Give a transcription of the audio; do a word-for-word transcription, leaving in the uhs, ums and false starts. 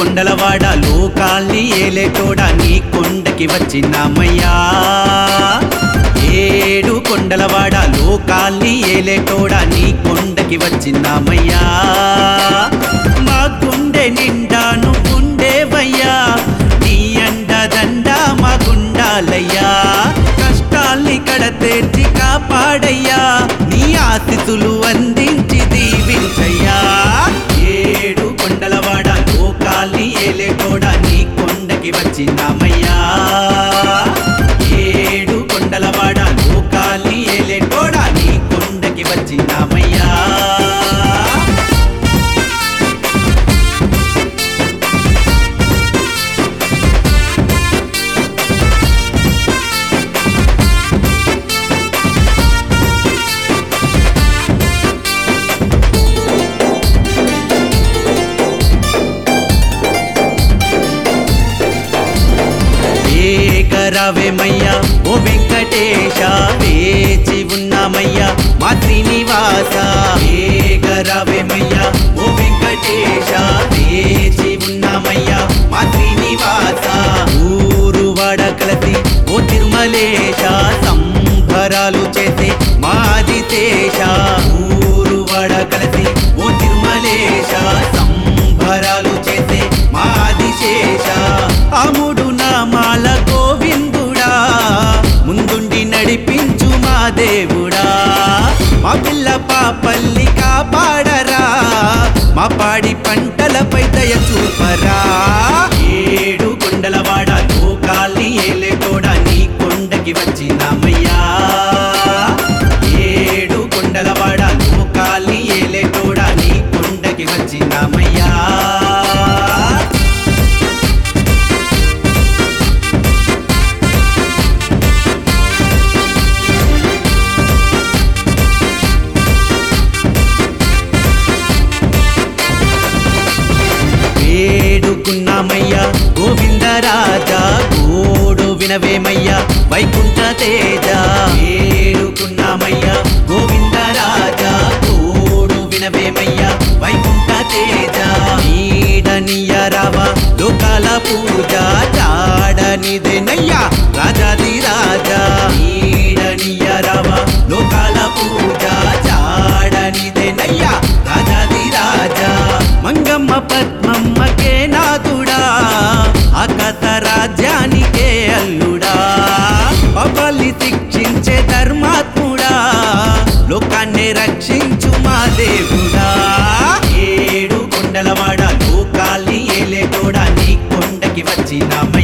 కొండలవాడ లోకాల్ని ఏలేటోడా నీ కొండకి వచ్చినామయ్యా ఏడు కొండలవాడ లోకాల్ని ఏలేటోడా నీ కొండకి వచ్చినామయ్యా మా గుండె నిండా నువ్వుండేవయ్యా నీ అండదండ మా గుండాలయ్యా కష్టాల్ని కడతేర్చి కాపాడయ్యా నీ ఆశీస్సులు అందించి దీవించయ్యా ఏడు కొండలవాడ లోకాల్ని ఏలేటోడా నీ కొండకి వచ్చినామయ్యా ఏడు కొండలవాడ లోకాల్ని ఏలేటోడా నీ కొండకి వచ్చినామయ్యా రావేమయ్యా ఓ వెంకటేశ వేచి ఉన్నామయ్యా మా శ్రీనివాస రావేమయ్యా ఓ వెంకటేశ వేచి ఉన్నామయ్యా మా శ్రీనివాస ఊరు వాడ కలసి ఓ తిరుమలేశ సంబరాలు చేసే మాది శేష ఊరు వాడ కలసి ఓ తిరుమలేశ సంబరాలు చేసే మాది శేష అముడు నామాల గోవిందుడా ముందుండి నడిపించు మా దేవుడా మా పిల్ల పాపల్ని కాపాడరా మా పాడి పంటలపై దయ చూపరా ఏడు కొండలవాడ లోకాల్ని ఏలేటోడా నీ కొండకి వచ్చినామయ్యా ఏడు కొండలవాడ లోకాల్ని ఏలేటోడా నీ కొండకి వచ్చినామయ్యా వేడుకున్నామయ్యా గోవిందరాజా గోడు వినవేమయ్యా వైకుంఠ తేజ వేడుకున్నామయ్యా గోవిందరాజా గోడు వినవేమయ్యా వైకుంఠ తేజ నీడనియ రావ లోకాల పూజ చాడనిదేనయ్యా రాజాది రాజా నీడనియ రావ లోకాల పూజ చాడనిదేనయ్యా రాజాది రాజా మంగమ్మ పద్మమ్మకే నాథుడా ఆకాశ రాజ్యానికే అల్లుడా పాపాల్ని శిక్షించే ధర్మాత్ముడా లోకాన్ని రక్షించు మా దేవుడా ఏడు కొండలవాడ లోకాల్ని ఏలేటోడా నీ కొండకి వచ్చినామయ్యా